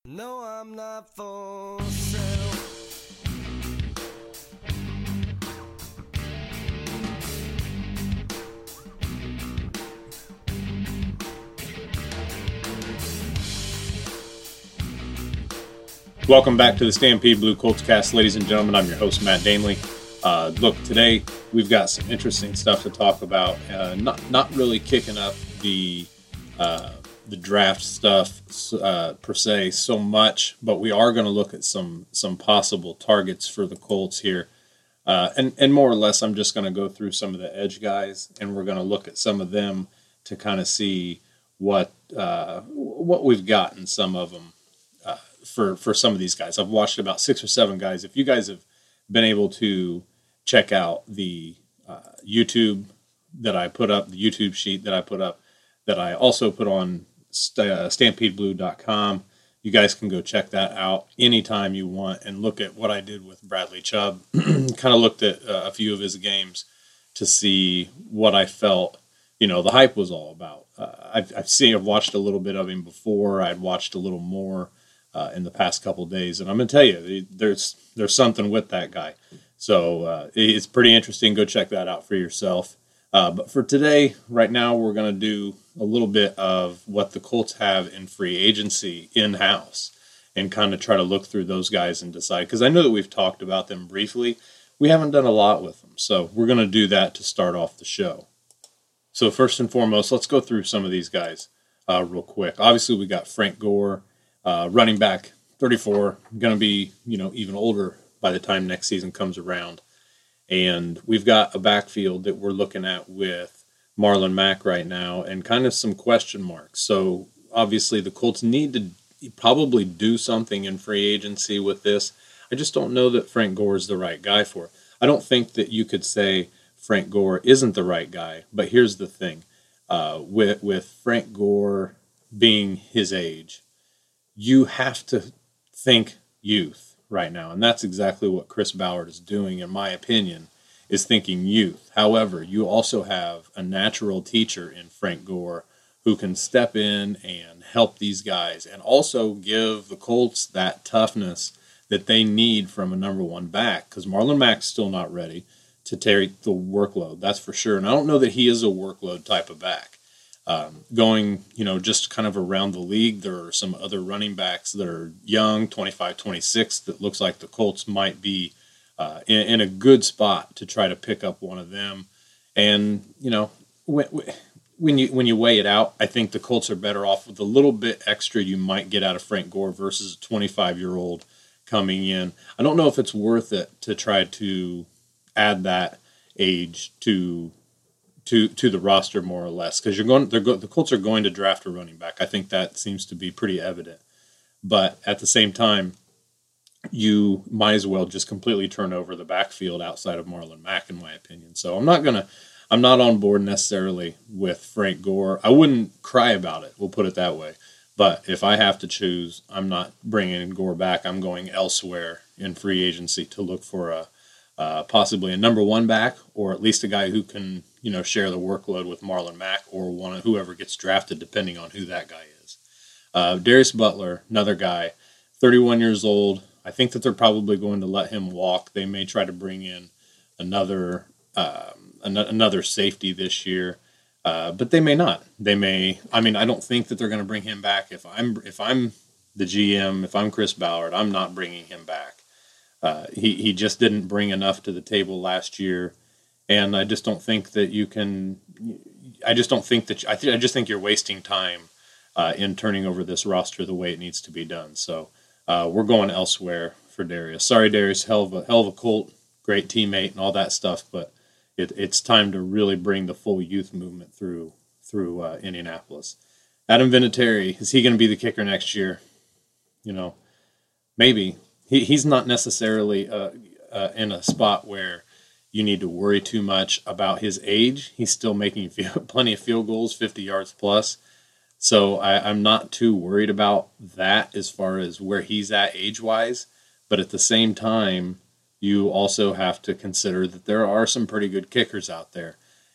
No, I'm not for sale. Welcome back to the Stampede Blue Colts cast, ladies and gentlemen. I'm your host, Matt Danley. Look, today we've got some interesting stuff to talk about. Not really kicking up the draft stuff per se so much, but we are going to look at some possible targets for the Colts here. And more or less, I'm just going to go through some of the edge guys, and we're going to look at some of them to kind of see what we've got in some of them. For some of these guys. I've watched about 6 or 7 guys. If you guys have been able to check out the YouTube that I put up, the YouTube sheet that I put up, that I also put on StampedeBlue.com, you guys can go check that out anytime you want and look at what I did with Bradley Chubb. Kind of looked at a few of his games to see what I felt, the hype was all about. I've watched a little bit of him before. I'd watched a little more in the past couple of days, and I'm going to tell you, there's something with that guy. So it's pretty interesting. Go check that out for yourself. But for today, right now, we're going to do a little bit of what the Colts have in free agency in-house and kind of try to look through those guys and decide, because I know that we've talked about them briefly. We haven't done a lot with them, so we're going to do that to start off the show. So first and foremost, let's go through some of these guys real quick. Obviously, we got Frank Gore, running back, 34, going to be, even older by the time next season comes around. And we've got a backfield that we're looking at with Marlon Mack right now and kind of some question marks. So obviously the Colts need to probably do something in free agency with this. I just don't know that Frank Gore is the right guy for it. I don't think that you could say Frank Gore isn't the right guy, but here's the thing. With Frank Gore being his age, you have to think youth right now. And that's exactly what Chris Ballard is doing, in my opinion, is thinking youth. However, you also have a natural teacher in Frank Gore who can step in and help these guys and also give the Colts that toughness that they need from a number one back, because Marlon Mack's still not ready to take the workload. That's for sure. And I don't know that he is a workload type of back. Going, just kind of around the league, there are some other running backs that are young, 25, 26, that looks like the Colts might be in a good spot to try to pick up one of them. And, when you weigh it out, I think the Colts are better off with a little bit extra you might get out of Frank Gore versus a 25-year-old coming in. I don't know if it's worth it to try to add that age to the roster more or less, because the Colts are going to draft a running back. I think that seems to be pretty evident. But at the same time, you might as well just completely turn over the backfield outside of Marlon Mack, in my opinion. So I'm not on board necessarily with Frank Gore. I wouldn't cry about it. We'll put it that way. But if I have to choose, I'm not bringing Gore back. I'm going elsewhere in free agency to look for possibly a number one back, or at least a guy who can, share the workload with Marlon Mack, or whoever gets drafted, depending on who that guy is. Darius Butler, another guy, 31 years old. I think that they're probably going to let him walk. They may try to bring in another safety this year, but they may not. They may. I don't think that they're going to bring him back. If I'm the GM, if I'm Chris Ballard, I'm not bringing him back. He just didn't bring enough to the table last year, and I just don't think that you can. I just think you're wasting time in turning over this roster the way it needs to be done. So we're going elsewhere for Darius. Sorry, Darius, hell of a Colt, great teammate and all that stuff, but it's time to really bring the full youth movement through Indianapolis. Adam Vinatieri, is he going to be the kicker next year? Maybe. He's not necessarily in a spot where you need to worry too much about his age. He's still making plenty of field goals, 50 yards plus. So I'm not too worried about that as far as where he's at age-wise. But at the same time, you also have to consider that there are some pretty good kickers out there.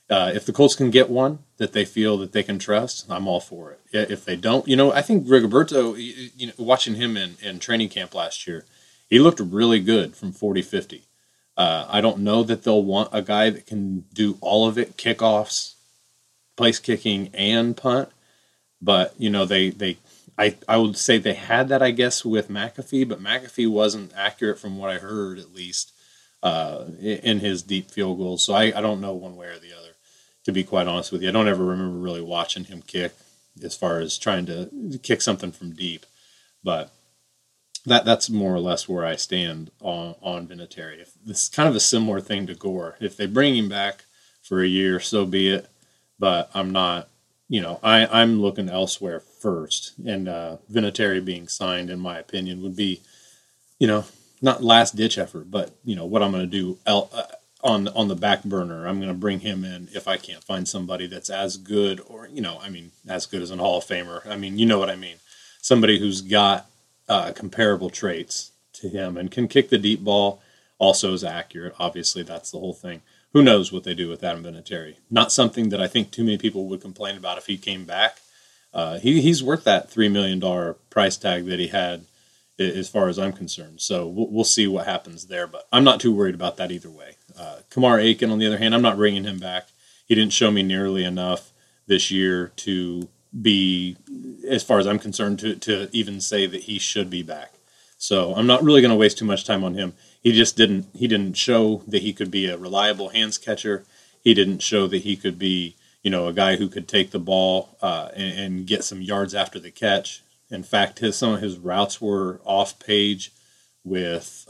If the Colts can get one that they feel that they can trust, I'm all for it. If they don't, I think Rigoberto, watching him in training camp last year, he looked really good from 40-50. I don't know that they'll want a guy that can do all of it, kickoffs, place kicking, and punt. But, I would say they had that, I guess, with McAfee, but McAfee wasn't accurate from what I heard, at least, in his deep field goals. So I don't know one way or the other, to be quite honest with you. I don't ever remember really watching him kick as far as trying to kick something from deep. But that's more or less where I stand on Vinatieri. This is kind of a similar thing to Gore. If they bring him back for a year, so be it. But I'm not, I'm looking elsewhere first. And Vinatieri being signed, in my opinion, would be, not last ditch effort, but what I'm going to do on the back burner. I'm going to bring him in if I can't find somebody that's as good, or as good as an Hall of Famer. You know what I mean. Somebody who's got comparable traits to him and can kick the deep ball, also is accurate. Obviously, that's the whole thing. Who knows what they do with Adam Vinatieri? Not something that I think too many people would complain about if he came back. He's worth that $3 million price tag that he had, as far as I'm concerned. So we'll see what happens there, but I'm not too worried about that either way. Kamar Aiken, on the other hand, I'm not bringing him back. He didn't show me nearly enough this year to be, as far as I'm concerned, to even say that he should be back. So I'm not really going to waste too much time on him. He didn't show that he could be a reliable hands catcher. He didn't show that he could be, a guy who could take the ball and get some yards after the catch. In fact, some of his routes were off page with,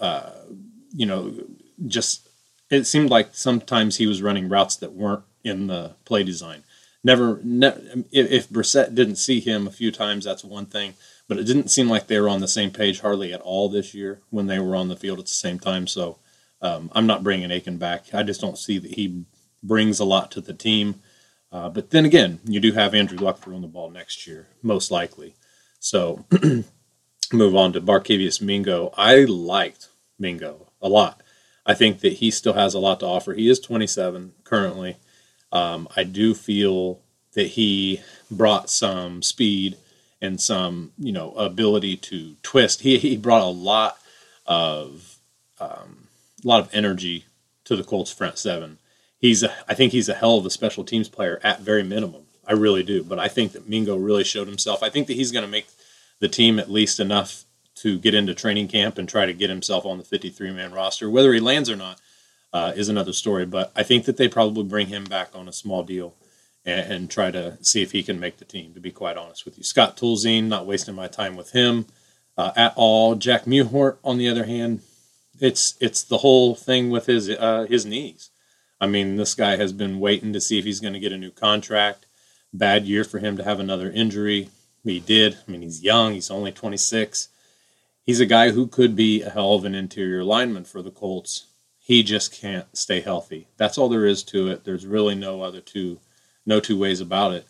just, it seemed like sometimes he was running routes that weren't in the play design. Never, if Brissett didn't see him a few times, that's one thing. But it didn't seem like they were on the same page hardly at all this year when they were on the field at the same time. So I'm not bringing Aiken back. I just don't see that he brings a lot to the team. But then again, you do have Andrew Luck throwing the ball next year, most likely. So move on to Barkevious Mingo. I liked Mingo a lot. I think that he still has a lot to offer. He is 27 currently. I do feel that he brought some speed and some, ability to twist. He brought a lot of energy to the Colts front seven. I think he's a hell of a special teams player at very minimum. I really do. But I think that Mingo really showed himself. I think that he's going to make the team at least enough to get into training camp and try to get himself on the 53-man roster. Whether he lands or not is another story. But I think that they probably bring him back on a small deal and try to see if he can make the team, to be quite honest with you. Scott Toolzien, not wasting my time with him at all. Jack Mewhort, on the other hand, it's the whole thing with his knees. This guy has been waiting to see if he's going to get a new contract. Bad year for him to have another injury. He did. He's young. He's only 26. He's a guy who could be a hell of an interior lineman for the Colts. He just can't stay healthy. That's all there is to it. There's really no two ways about it.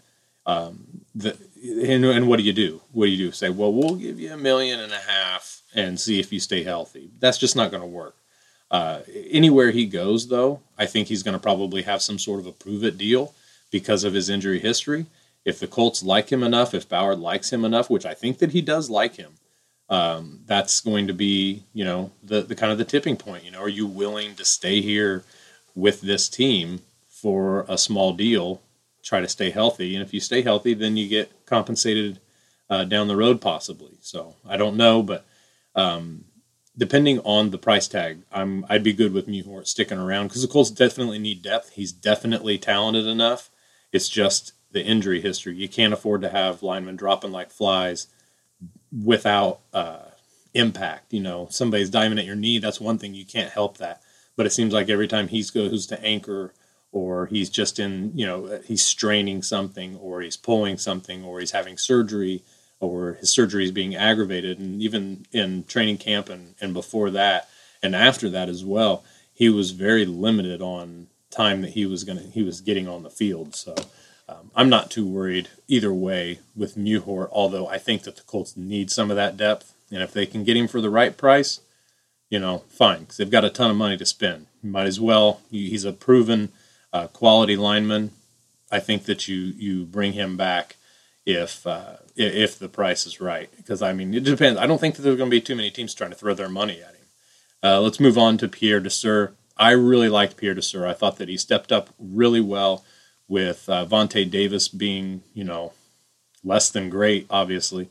And what do you do? What do you do? Say, well, we'll give you $1.5 million and see if you stay healthy. That's just not going to work. Anywhere he goes, though, I think he's going to probably have some sort of a prove-it deal because of his injury history. If the Colts like him enough, if Ballard likes him enough, which I think that he does like him, that's going to be, the kind of the tipping point. Are you willing to stay here with this team for a small deal, try to stay healthy? And if you stay healthy, then you get compensated down the road possibly. So I don't know, but depending on the price tag, I'd be good with Mewhort sticking around because the Colts definitely need depth. He's definitely talented enough. It's just the injury history. You can't afford to have linemen dropping like flies without impact. Somebody's diving at your knee. That's one thing. You can't help that. But it seems like every time he goes to anchor, or he's just he's straining something, or he's pulling something, or he's having surgery, or his surgery is being aggravated. And even in training camp and before that and after that as well, he was very limited on time that he was getting on the field. So I'm not too worried either way with Mewhort, although I think that the Colts need some of that depth. And if they can get him for the right price, fine, because they've got a ton of money to spend. You might as well. He's a proven quality lineman. I think that you bring him back if the price is right. Because, I mean, it depends. I don't think that there's going to be too many teams trying to throw their money at him. Let's move on to Pierre Desir. I really liked Pierre Desir. I thought that he stepped up really well with Vontae Davis being, less than great, obviously.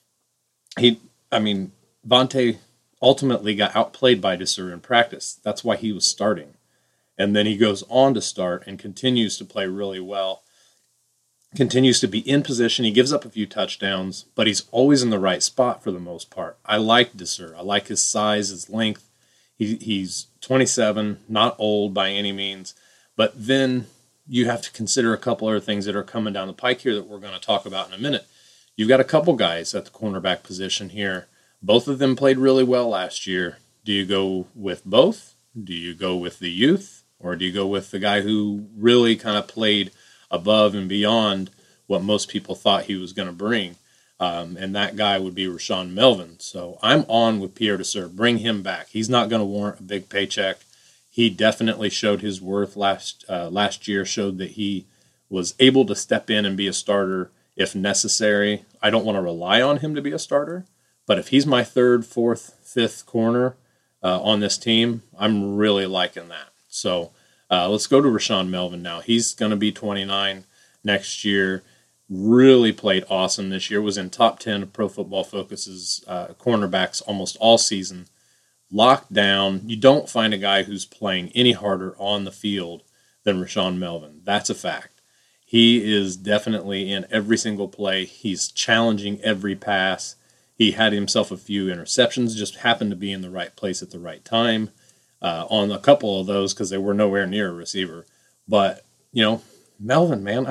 Vontae ultimately got outplayed by Desir in practice. That's why he was starting. And then he goes on to start and continues to play really well, continues to be in position. He gives up a few touchdowns, but he's always in the right spot for the most part. I like Desir. I like his size, his length. He's 27, not old by any means. But then you have to consider a couple other things that are coming down the pike here that we're going to talk about in a minute. You've got a couple guys at the cornerback position here. Both of them played really well last year. Do you go with both? Do you go with the youth? Or do you go with the guy who really kind of played above and beyond what most people thought he was going to bring? And that guy would be Rashaan Melvin. So I'm on with Pierre Desir. Bring him back. He's not going to warrant a big paycheck. He definitely showed his worth last year, showed that he was able to step in and be a starter if necessary. I don't want to rely on him to be a starter, but if he's my third, fourth, fifth corner on this team, I'm really liking that. So let's go to Rashaan Melvin now. He's going to be 29 next year. Really played awesome this year. Was in top 10 of Pro Football Focus's cornerbacks almost all season. Locked down. You don't find a guy who's playing any harder on the field than Rashaan Melvin. That's a fact. He is definitely in every single play. He's challenging every pass. He had himself a few interceptions, just happened to be in the right place at the right time on a couple of those because they were nowhere near a receiver. But, Melvin, man,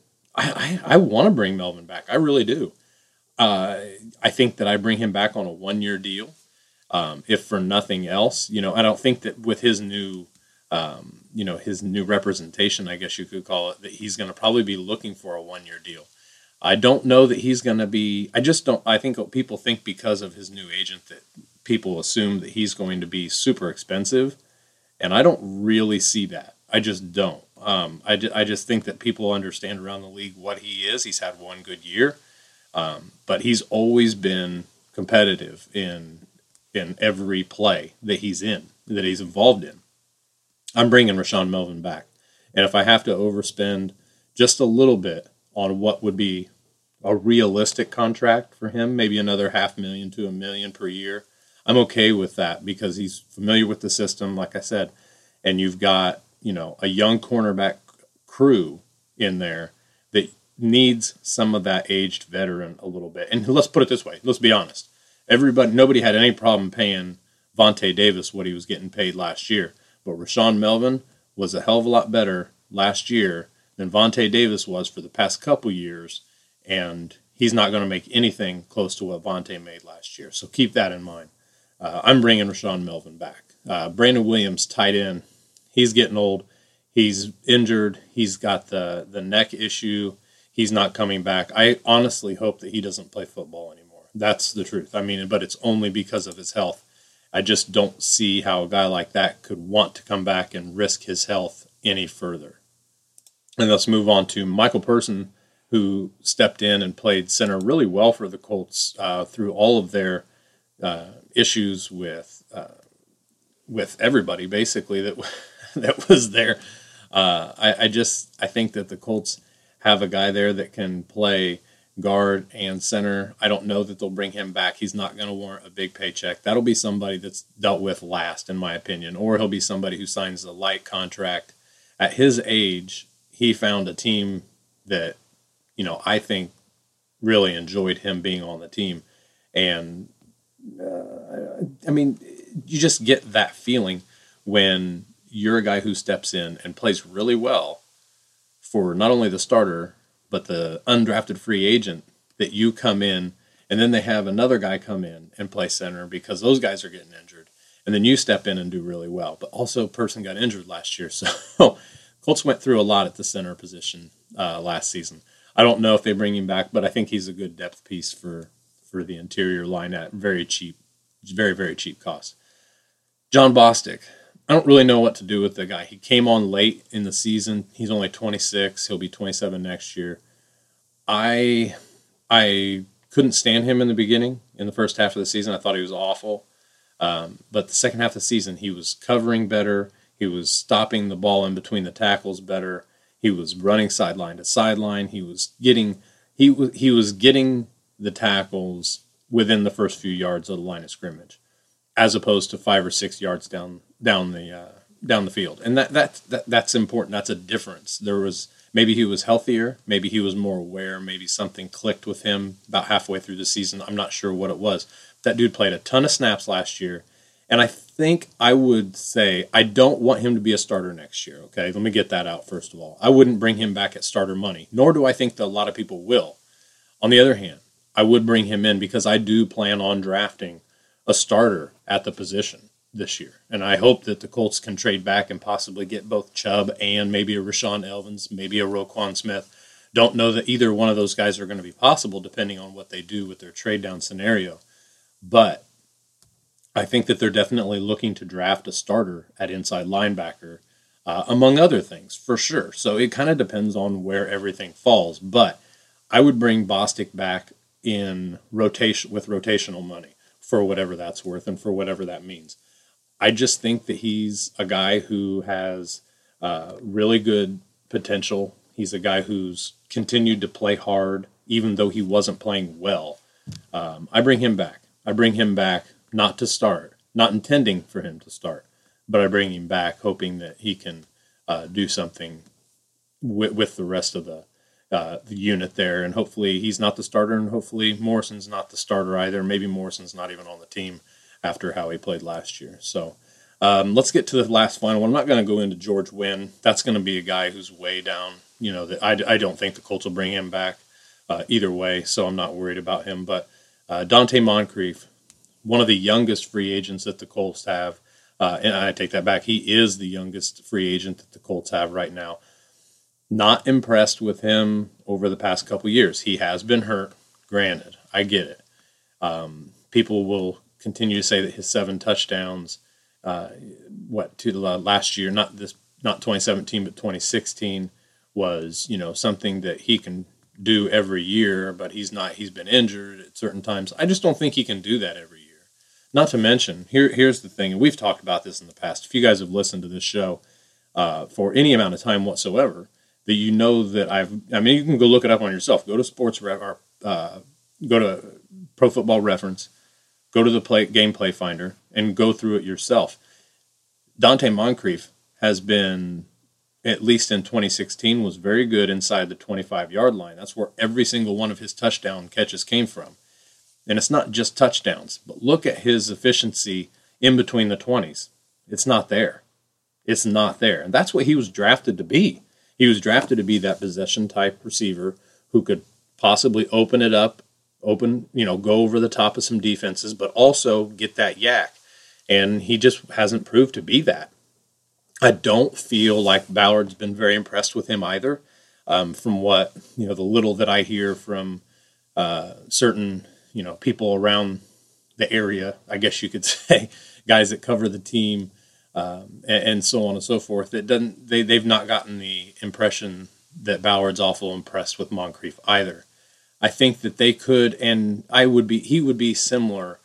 I want to bring Melvin back. I really do. I think that I bring him back on a 1-year deal, if for nothing else. I don't think that with his new, his new representation, I guess you could call it, that he's going to probably be looking for a 1-year deal. I don't know that he's going to be. I think people think because of his new agent that people assume that he's going to be super expensive, and I don't really see that. I just don't. I just think that people understand around the league what he is. He's had one good year, but he's always been competitive in every play that he's involved in. I'm bringing Rashaan Melvin back, and if I have to overspend just a little bit on what would be a realistic contract for him, maybe another $500,000 to $1 million per year, I'm okay with that because he's familiar with the system, like I said, and you've got a young cornerback crew in there that needs some of that aged veteran a little bit. And let's put it this way. Let's be honest. Nobody had any problem paying Vontae Davis what he was getting paid last year. But Rashaan Melvin was a hell of a lot better last year than Vontae Davis was for the past couple years. And he's not going to make anything close to what Vontae made last year. So keep that in mind. I'm bringing Rashaan Melvin back. Brandon Williams, tight end. He's getting old. He's injured. He's got the neck issue. He's not coming back. I honestly hope that he doesn't play football anymore. That's the truth. But it's only because of his health. I just don't see how a guy like that could want to come back and risk his health any further. And let's move on to Michael Person, who stepped in and played center really well for the Colts through all of their issues with everybody, basically, that was there. I think that the Colts have a guy there that can play guard and center. I don't know that they'll bring him back. He's not going to warrant a big paycheck. That'll be somebody that's dealt with last, in my opinion, or he'll be somebody who signs a light contract. At his age, he found a team that, I think really enjoyed him being on the team. And, you just get that feeling when you're a guy who steps in and plays really well for not only the starter, but the undrafted free agent, that you come in and then they have another guy come in and play center because those guys are getting injured. And then you step in and do really well. But also Person got injured last year. So Colts went through a lot at the center position last season. I don't know if they bring him back, but I think he's a good depth piece for the interior line at very cheap, very, very cheap cost. John Bostic. I don't really know what to do with the guy. He came on late in the season. He's only 26. He'll be 27 next year. I couldn't stand him in the beginning, in the first half of the season. I thought he was awful. But the second half of the season, he was covering better. He was stopping the ball in between the tackles better. He was running sideline to sideline. He was getting the tackles within the first few yards of the line of scrimmage, as opposed to 5 or 6 yards down the field. And that's important. That's a difference. Maybe he was healthier. Maybe he was more aware. Maybe something clicked with him about halfway through the season. I'm not sure what it was. That dude played a ton of snaps last year. And I think I would say I don't want him to be a starter next year. Okay, let me get that out first of all. I wouldn't bring him back at starter money, nor do I think that a lot of people will. On the other hand, I would bring him in because I do plan on drafting a starter at the position this year. And I hope that the Colts can trade back and possibly get both Chubb and maybe a Rashaan Evans, maybe a Roquan Smith. Don't know that either one of those guys are going to be possible depending on what they do with their trade down scenario. But I think that they're definitely looking to draft a starter at inside linebacker, among other things, for sure. So it kind of depends on where everything falls. But I would bring Bostic back in rotation with rotational money for whatever that's worth and for whatever that means. I just think that he's a guy who has really good potential. He's a guy who's continued to play hard, even though he wasn't playing well. I bring him back. I bring him back not to start, not intending for him to start, but I bring him back hoping that he can do something with the rest of the unit there. And hopefully he's not the starter, and hopefully Morrison's not the starter either. Maybe Morrison's not even on the team after how he played last year. So let's get to the last final one. I'm not going to go into George Wynn. That's going to be a guy who's way down. I don't think the Colts will bring him back either way, so I'm not worried about him. But Dante Moncrief, one of the youngest free agents that the Colts have, and I take that back. He is the youngest free agent that the Colts have right now. Not impressed with him over the past couple years. He has been hurt, granted. I get it. People will continue to say that his 7 touchdowns, last year, not 2017, but 2016, was something that he can do every year, but he's not. He's been injured at certain times. I just don't think he can do that every year. Not to mention, here's the thing, and we've talked about this in the past. If you guys have listened to this show for any amount of time whatsoever, that you know that you can go look it up on yourself. Go to go to Pro Football Reference, go to the Gameplay Finder, and go through it yourself. Dante Moncrief has been, at least in 2016, was very good inside the 25-yard line. That's where every single one of his touchdown catches came from. And it's not just touchdowns, but look at his efficiency in between the 20s. It's not there. It's not there. And that's what he was drafted to be. He was drafted to be that possession-type receiver who could possibly open it up, go over the top of some defenses, but also get that yak. And he just hasn't proved to be that. I don't feel like Ballard's been very impressed with him either. From what, the little that I hear from certain, people around the area, I guess you could say, guys that cover the team, and so on and so forth. They've not gotten the impression that Ballard's awful impressed with Moncrief either. I think that they could, and he would be similar.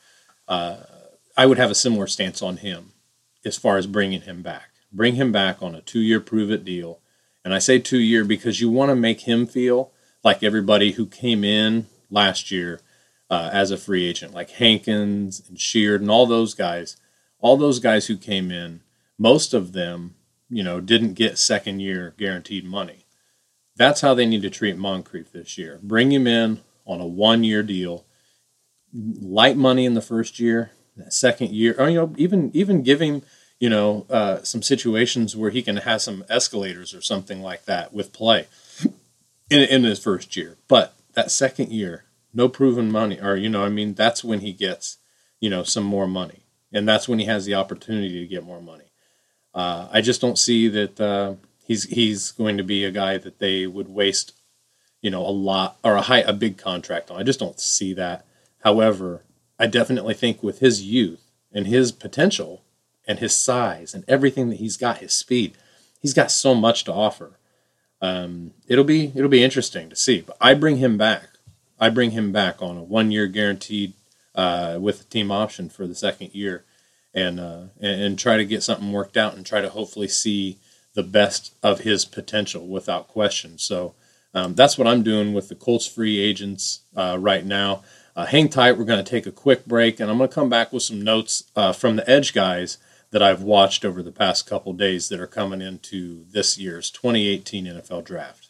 I would have a similar stance on him as far as bringing him back. Bring him back on a 2-year prove-it deal. And I say 2-year because you want to make him feel like everybody who came in last year as a free agent, like Hankins and Sheard and all those guys who came in, most of them, didn't get second-year guaranteed money. That's how they need to treat Moncrief this year. Bring him in on a 1-year deal, light money in the first year, that second year, or even give him some situations where he can have some escalators or something like that with play in his first year. But that second year, no proven money, or that's when he gets some more money, and that's when he has the opportunity to get more money. I just don't see that he's going to be a guy that they would waste a lot or a big contract on. I just don't see that. However, I definitely think with his youth and his potential, and his size and everything that he's got, his speed, he's got so much to offer. It'll be interesting to see. But I bring him back. I bring him back on a 1-year guaranteed with a team option for the second year, and try to get something worked out and try to hopefully see the best of his potential without question. So that's what I'm doing with the Colts free agents right now. Hang tight. We're going to take a quick break, and I'm going to come back with some notes from the edge guys that I've watched over the past couple days that are coming into this year's 2018 NFL Draft.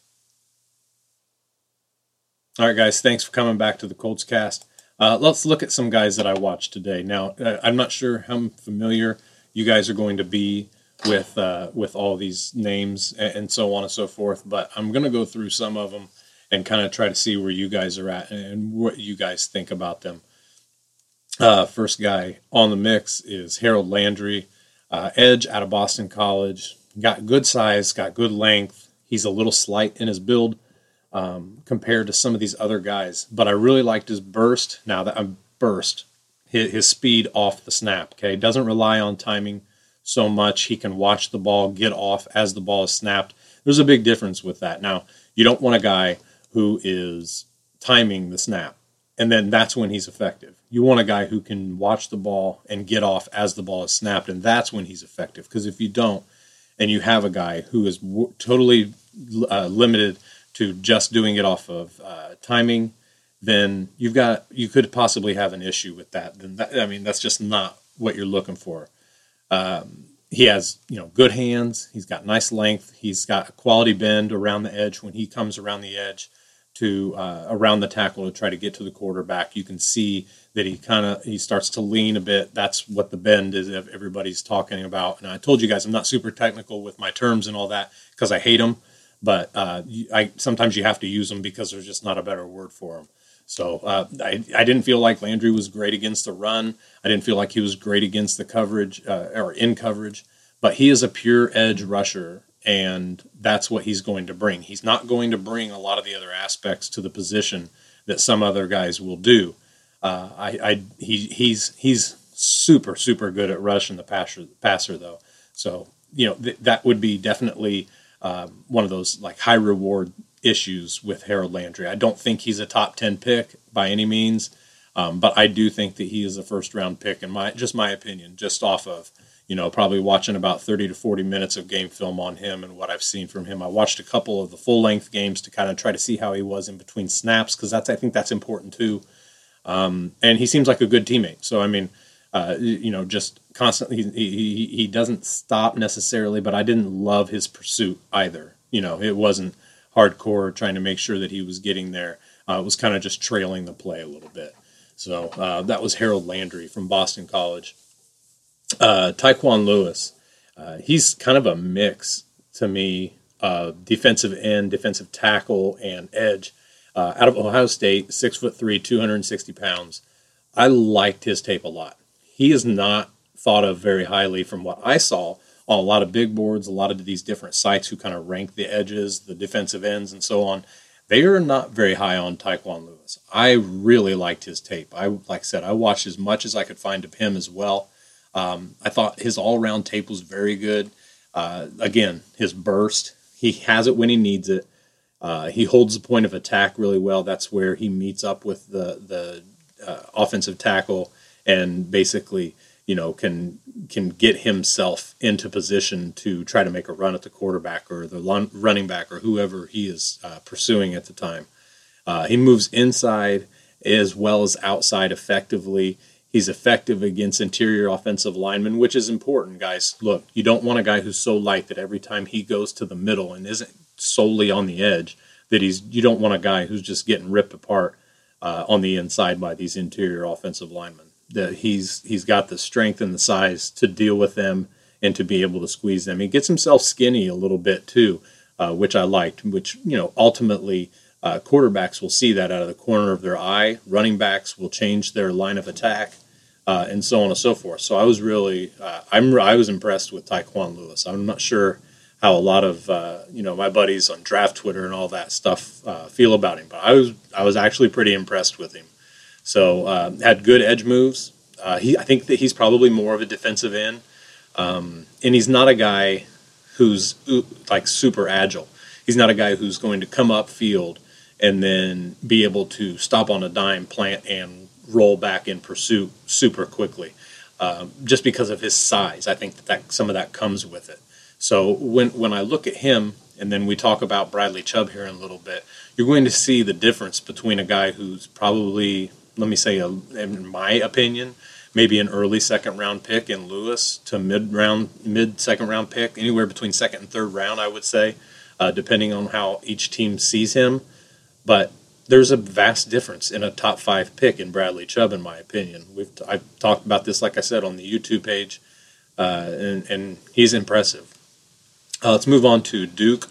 All right, guys, thanks for coming back to the Colts Cast. Let's look at some guys that I watched today. Now, I'm not sure how familiar you guys are going to be with all these names and so on and so forth, but I'm going to go through some of them and kind of try to see where you guys are at and what you guys think about them. First guy on the mix is Harold Landry, edge out of Boston College. Got good size, got good length. He's a little slight in his build compared to some of these other guys, but I really liked his burst. Now that I'm his speed off the snap. Okay, doesn't rely on timing so much. He can watch the ball get off as the ball is snapped. There's a big difference with that. Now, you don't want a guy who is timing the snap, and then that's when he's effective. You want a guy who can watch the ball and get off as the ball is snapped, and that's when he's effective. Because if you don't, and you have a guy who is totally limited to just doing it off of timing, then you could possibly have an issue with that. That's just not what you're looking for. He has, good hands. He's got nice length. He's got a quality bend around the edge when he comes around the edge to around the tackle to try to get to the quarterback. You can see that he starts to lean a bit. That's what the bend is that everybody's talking about. And I told you guys I'm not super technical with my terms and all that because I hate them, but sometimes you have to use them because there's just not a better word for them. So I didn't feel like Landry was great against the run. I didn't feel like he was great against the coverage or in coverage, but he is a pure edge rusher, and that's what he's going to bring. He's not going to bring a lot of the other aspects to the position that some other guys will do. He's super, super good at rushing the passer though. So, that would be definitely one of those like high reward issues with Harold Landry. I don't think he's a top 10 pick by any means, but I do think that he is a first round pick in my opinion, just off of, probably watching about 30 to 40 minutes of game film on him and what I've seen from him. I watched a couple of the full length games to kind of try to see how he was in between snaps, because I think that's important too. And he seems like a good teammate. So, just constantly, he doesn't stop necessarily, but I didn't love his pursuit either. It wasn't hardcore trying to make sure that he was getting there. It was kind of just trailing the play a little bit. So that was Harold Landry from Boston College. Tyquan Lewis, he's kind of a mix to me, defensive end, defensive tackle, and edge. Out of Ohio State, 6'3", 260 pounds. I liked his tape a lot. He is not thought of very highly from what I saw on a lot of big boards, a lot of these different sites who kind of rank the edges, the defensive ends, and so on. They are not very high on Tyquan Lewis. I really liked his tape. Like I said, I watched as much as I could find of him as well. I thought his all-around tape was very good. Again, his burst, he has it when he needs it. He holds the point of attack really well. That's where he meets up with the offensive tackle and basically, can get himself into position to try to make a run at the quarterback or the running back or whoever he is pursuing at the time. He moves inside as well as outside effectively. He's effective against interior offensive linemen, which is important, guys. Look, you don't want a guy who's so light that every time he goes to the middle and isn't solely on the edge, you don't want a guy who's just getting ripped apart on the inside by these interior offensive linemen. He's got the strength and the size to deal with them and to be able to squeeze them. He gets himself skinny a little bit too, which I liked, which, ultimately quarterbacks will see that out of the corner of their eye. Running backs will change their line of attack. And so on and so forth. So I was really, I was impressed with Tyquan Lewis. I'm not sure how a lot of, my buddies on draft Twitter and all that stuff feel about him, but I was actually pretty impressed with him. So had good edge moves. I think that he's probably more of a defensive end. And he's not a guy who's like super agile. He's not a guy who's going to come up field and then be able to stop on a dime, plant, and roll back in pursuit super quickly. Just because of his size, I think that some of that comes with it. So when I look at him, and then we talk about Bradley Chubb here in a little bit, you're going to see the difference between a guy who's probably, let me say, in my opinion, maybe an early second round pick in Lewis to mid second round pick, anywhere between second and third round, I would say, depending on how each team sees him. But there's a vast difference in a top 5 pick in Bradley Chubb, in my opinion. I've talked about this, like I said, on the YouTube page, and he's impressive. Let's move on to Duke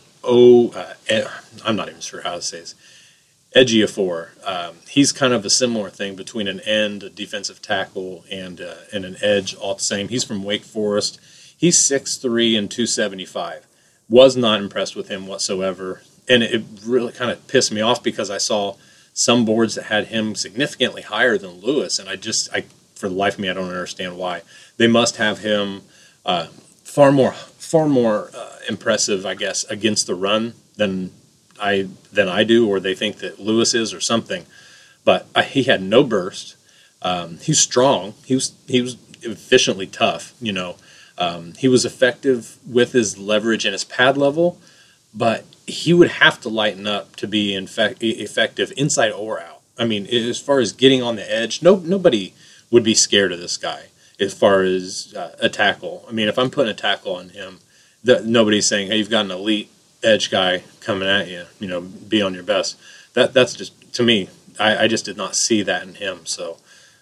I'm not even sure how to say this. Ejiofor. He's kind of a similar thing between an end, a defensive tackle, and an edge, all the same. He's from Wake Forest. He's 6'3" and 275. Was not impressed with him whatsoever. And it really kind of pissed me off because I saw some boards that had him significantly higher than Lewis, and I for the life of me, I don't understand why. They must have him far more impressive, I guess, against the run than I do, or they think that Lewis is, or something. But he had no burst. He's strong. He was efficiently tough. He was effective with his leverage and his pad level, but he would have to lighten up to be effective inside or out. I mean, as far as getting on the edge, nobody would be scared of this guy as far as a tackle. I mean, if I'm putting a tackle on him, nobody's saying, hey, you've got an elite edge guy coming at you, be on your best. That's just, to me, I just did not see that in him. So,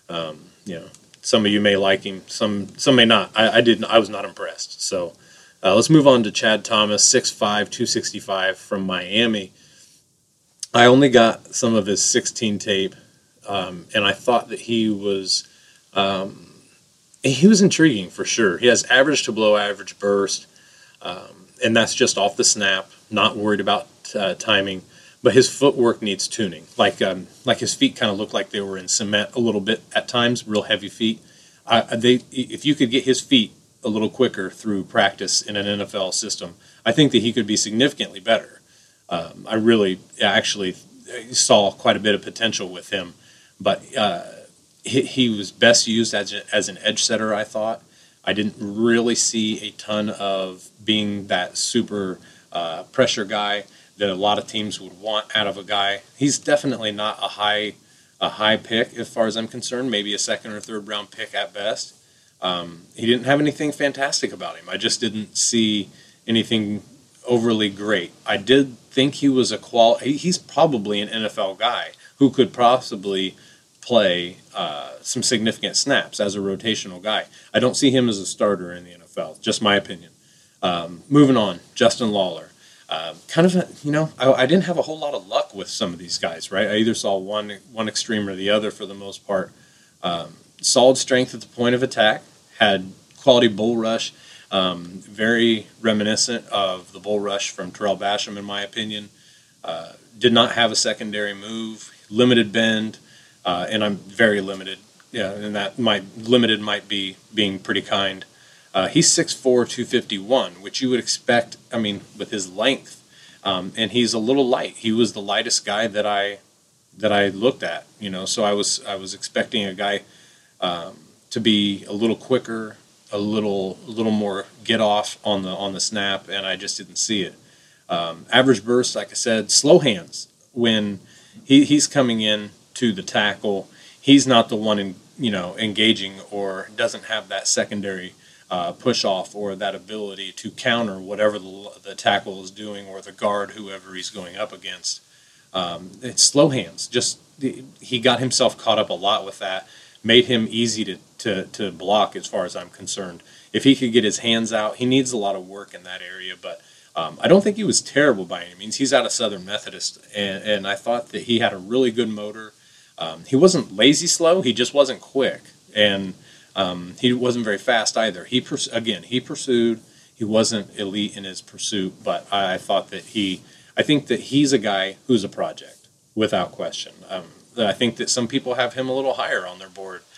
some of you may like him, some may not. I was not impressed. So let's move on to Chad Thomas, 6'5", 265 from Miami. I only got some of his 16 tape, and I thought that he was intriguing for sure. He has average to below average burst, and that's just off the snap, not worried about timing. But his footwork needs tuning. Like his feet kind of look like they were in cement a little bit at times, real heavy feet. If you could get his feet a little quicker through practice in an NFL system, I think that he could be significantly better. I really actually saw quite a bit of potential with him, but he was best used as an edge setter, I thought. I didn't really see a ton of being that super pressure guy that a lot of teams would want out of a guy. He's definitely not a high pick as far as I'm concerned, maybe a second or third round pick at best. He didn't have anything fantastic about him. I just didn't see anything overly great. I did think he was he's probably an NFL guy who could possibly play some significant snaps as a rotational guy. I don't see him as a starter in the NFL, just my opinion. Moving on, Justin Lawler. I didn't have a whole lot of luck with some of these guys, right? I either saw one extreme or the other for the most part. Solid strength at the point of attack, had quality bull rush, very reminiscent of the bull rush from Terrell Basham, in my opinion. Did not have a secondary move, limited bend, and I'm very limited. Yeah, and limited might be being pretty kind. He's 6'4", 251, which you would expect, with his length. And he's a little light. He was the lightest guy that I looked at, so I was expecting a guy to be a little quicker, a little more get off on the snap, and I just didn't see it. Average burst, like I said, slow hands. When he's coming in to the tackle, he's not the one engaging or doesn't have that secondary push off or that ability to counter whatever the tackle is doing or the guard, whoever he's going up against. It's slow hands. He got himself caught up a lot with that, made him easy to block as far as I'm concerned. If he could get his hands out, he needs a lot of work in that area, but I don't think he was terrible by any means. He's out of Southern Methodist, and I thought that he had a really good motor. He wasn't lazy slow, he just wasn't quick, and he wasn't very fast either. He pursued. He wasn't elite in his pursuit, but I think that he's a guy who's a project, without question. I think that some people have him a little higher on their board,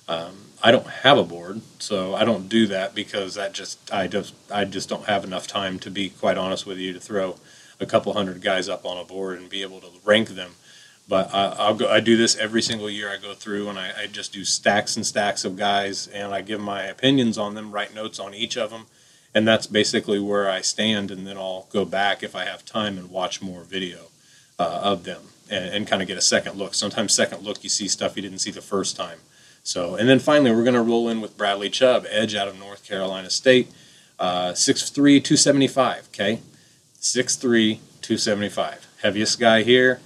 I don't have a board, so I don't do that because I just don't have enough time, to be quite honest with you, to throw a couple hundred guys up on a board and be able to rank them. But I do this every single year. I go through and I just do stacks and stacks of guys, and I give my opinions on them, write notes on each of them, and that's basically where I stand. And then I'll go back if I have time and watch more video of them and kind of get a second look. Sometimes second look, you see stuff you didn't see the first time. So, and then finally, we're going to roll in with Bradley Chubb, edge out of North Carolina State, 6'3", 275, okay? 6'3", 275. Heaviest guy here.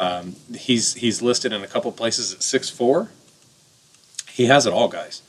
He's listed in a couple places at 6'4". He has it all, guys.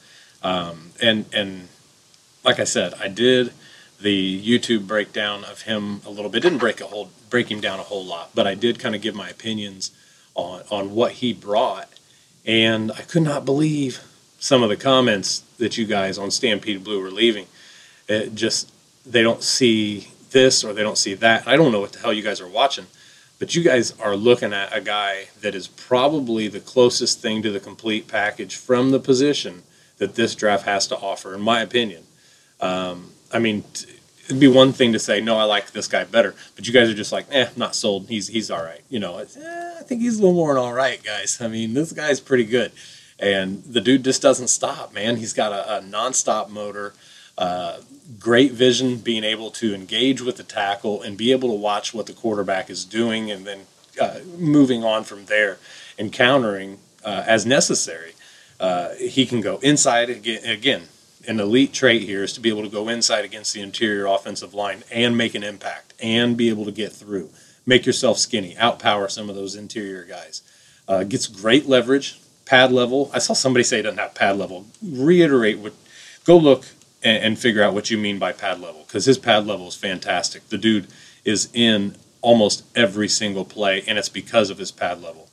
And like I said, I did the YouTube breakdown of him a little bit. Didn't break him down a whole lot, but I did kind of give my opinions on what he brought. And I could not believe some of the comments that you guys on Stampede Blue were leaving. They don't see this or they don't see that. I don't know what the hell you guys are watching, but you guys are looking at a guy that is probably the closest thing to the complete package from the position that this draft has to offer, in my opinion. I mean, it'd be one thing to say, no, I like this guy better, but you guys are just like, not sold. He's all right. You know, I think he's a little more than all right, guys. I mean, this guy's pretty good. And the dude just doesn't stop, man. He's got a nonstop motor, great vision, being able to engage with the tackle and be able to watch what the quarterback is doing and then moving on from there and countering as necessary. He can go inside again. An elite trait here is to be able to go inside against the interior offensive line and make an impact and be able to get through. Make yourself skinny, outpower some of those interior guys. Gets great leverage, pad level. I saw somebody say he doesn't have pad level. Go look and figure out what you mean by pad level, because his pad level is fantastic. The dude is in almost every single play, and it's because of his pad level.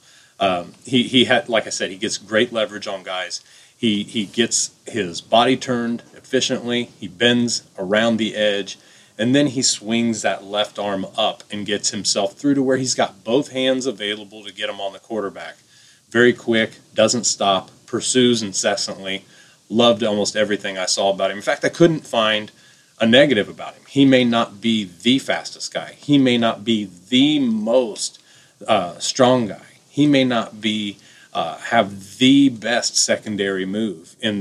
He had, like I said, he gets great leverage on guys. He gets his body turned efficiently. He bends around the edge, and then he swings that left arm up and gets himself through to where he's got both hands available to get him on the quarterback. Very quick, doesn't stop, pursues incessantly. Loved almost everything I saw about him. In fact, I couldn't find a negative about him. He may not be the fastest guy. He may not be the most strong guy. He may not be have the best secondary move in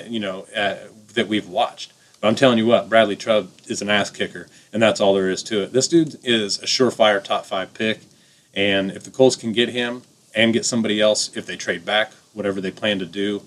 the that we've watched. But I'm telling you what, Bradley Chubb is an ass kicker, and that's all there is to it. This dude is a surefire top 5 pick, and if the Colts can get him and get somebody else, if they trade back, whatever they plan to do,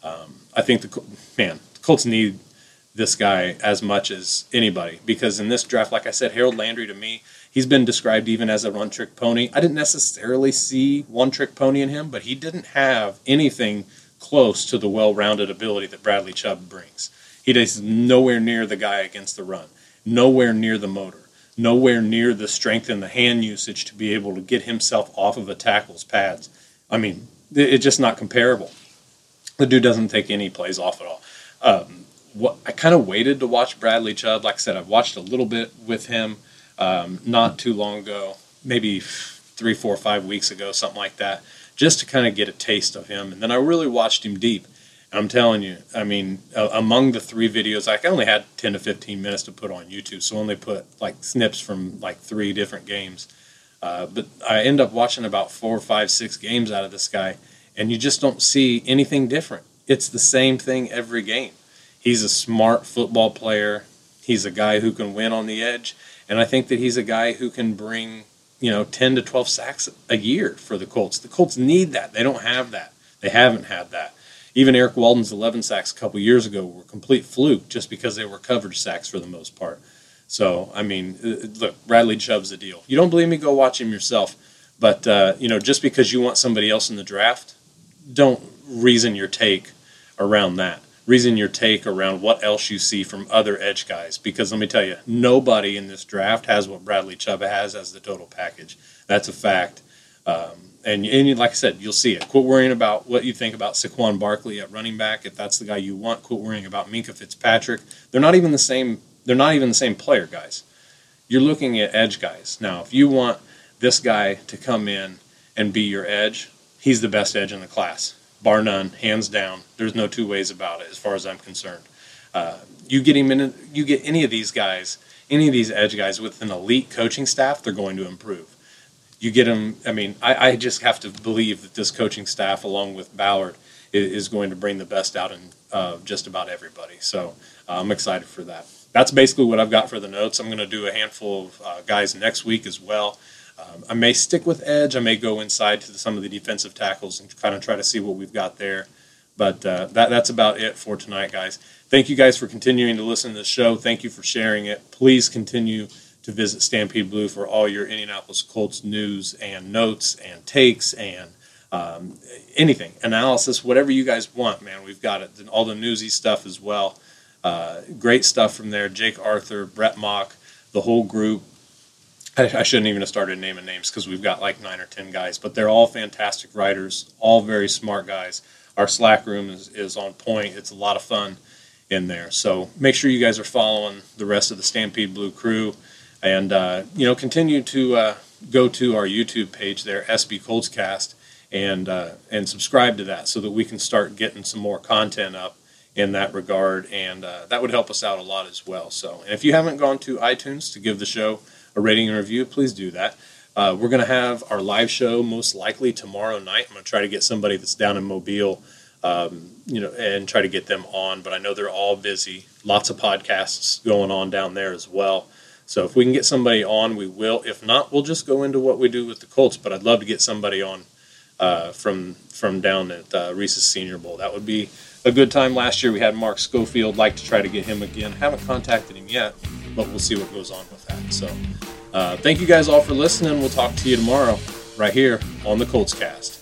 I think the Colts need this guy as much as anybody, because in this draft, like I said, Harold Landry, to me, he's been described even as a one-trick pony. I didn't necessarily see one-trick pony in him, but he didn't have anything close to the well-rounded ability that Bradley Chubb brings. He is nowhere near the guy against the run, nowhere near the motor, nowhere near the strength and the hand usage to be able to get himself off of a tackle's pads. I mean, it's just not comparable. The dude doesn't take any plays off at all. I kind of waited to watch Bradley Chubb. Like I said, I've watched a little bit with him not too long ago, maybe 3, 4, 5 weeks ago, something like that, just to kind of get a taste of him. And then I really watched him deep. And I'm telling you, I mean, among the 3 videos, I only had 10 to 15 minutes to put on YouTube, so I only put like snips from like 3 different games. But I end up watching about 4, 5, 6 games out of this guy, and you just don't see anything different. It's the same thing every game. He's a smart football player. He's a guy who can win on the edge. And I think that he's a guy who can bring, 10 to 12 sacks a year for the Colts. The Colts need that. They don't have that. They haven't had that. Even Eric Walden's 11 sacks a couple years ago were complete fluke just because they were coverage sacks for the most part. So, I mean, look, Bradley Chubb's the deal. You don't believe me? Go watch him yourself. But, just because you want somebody else in the draft, don't reason your take around that. Reason your take around what else you see from other edge guys. Because let me tell you, nobody in this draft has what Bradley Chubb has as the total package. That's a fact. And like I said, you'll see it. Quit worrying about what you think about Saquon Barkley at running back. If that's the guy you want, quit worrying about Minkah Fitzpatrick. They're not even the same player, guys. You're looking at edge guys. Now, if you want this guy to come in and be your edge, he's the best edge in the class. bar none, hands down. There's no two ways about it as far as I'm concerned. You get any of these guys, any of these edge guys with an elite coaching staff, they're going to improve. You get them. I mean, I just have to believe that this coaching staff, along with Ballard, is going to bring the best out in just about everybody. So I'm excited for that. That's basically what I've got for the notes. I'm going to do a handful of guys next week as well. I may stick with edge. I may go inside to some of the defensive tackles and kind of try to see what we've got there. But that's about it for tonight, guys. Thank you guys for continuing to listen to the show. Thank you for sharing it. Please continue to visit Stampede Blue for all your Indianapolis Colts news and notes and takes and anything, analysis, whatever you guys want, man. We've got it. And all the newsy stuff as well. Great stuff from there. Jake Arthur, Brett Mock, the whole group. I shouldn't even have started naming names because we've got like 9 or 10 guys, but they're all fantastic writers, all very smart guys. Our Slack room is on point. It's a lot of fun in there. So make sure you guys are following the rest of the Stampede Blue crew and, continue to go to our YouTube page there, SB Coltscast, and subscribe to that so that we can start getting some more content up in that regard, and that would help us out a lot as well. So, and if you haven't gone to iTunes to give the show a rating and review, please do that. We're going to have our live show most likely tomorrow night. I'm going to try to get somebody that's down in Mobile, and try to get them on, but I know they're all busy. Lots of podcasts going on down there as well. So if we can get somebody on, we will. If not, we'll just go into what we do with the Colts, but I'd love to get somebody on from down at Reese's Senior Bowl. That would be a good time. Last year we had Mark Schofield. Like to try to get him again. Haven't contacted him yet, but we'll see what goes on with that. So thank you guys all for listening. We'll talk to you tomorrow right here on the Coltscast.